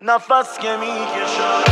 نفس که میکشم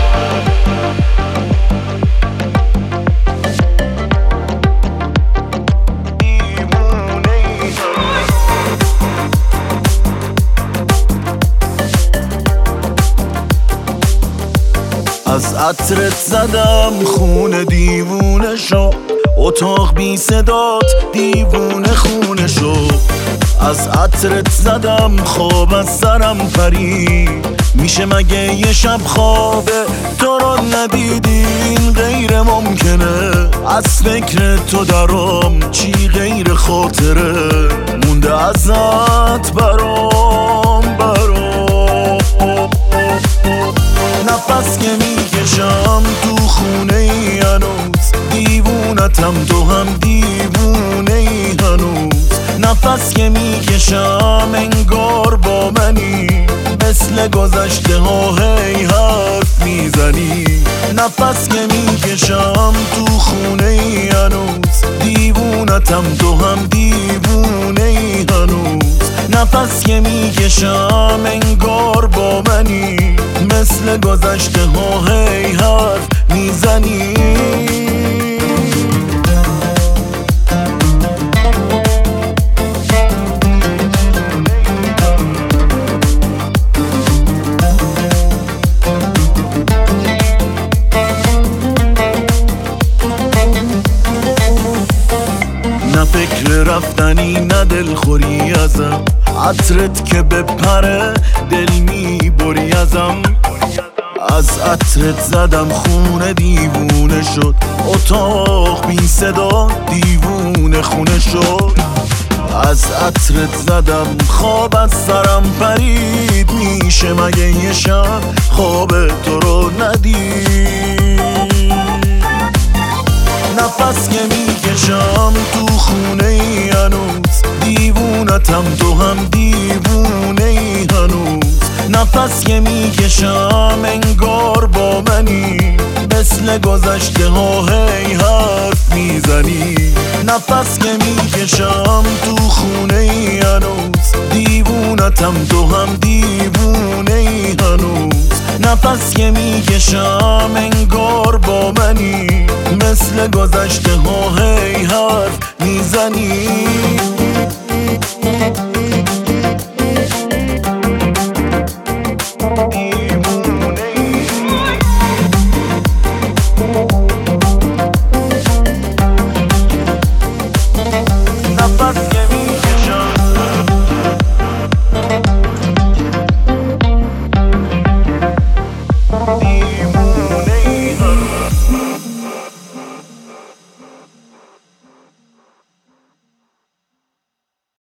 از عطرت زدم خون دیوونه شو، اتاق بی صدات دیوونه خونه شو. از عطرت زدم خواب از سرم پرید، میشه مگه یه شب خوابه تو رو ندیدی؟ این غیر ممکنه، از فکر تو درام چی غیر خاطره مونده ازت برام نفس که میکشم تو خونه ای هنوز، دیوونتم تو هم دیوونه ای هنوز. نفس که میکشم انگار با منی، مثل گذشته ها هی حرف میزنی. نفس که میکشم تو خونه ای هنوز، دیوونتم تو هم دیوونه ای هنوز. نفس که میکشم انگار با منی، مثل گذشته ها هی حرف میزنی. نه فکر رفتنی نه دلخوری ازم، عطرت که بپره دل میبری ازم. از عطرت زدم خونه دیوونه شد، اتاق بی صدا دیوونه خونه شد. از عطرت زدم خواب از سرم پرید، میشه مگه یه شب خواب تو رو ندید؟ نفس که میکشم تو خونه ای هنوز، دیوونتم تو هم دیوونه ای هنوز. نفس که میکشم انگار با منی، مثل گذشته ها هی حرف میزنی. نفس که میکشم تو خونه ای هنوز، دیوونتم تو هم دیوونه ای هنوز. نفس که میکشم انگار با منی، مثل گذشته ها هی حرف میزنی.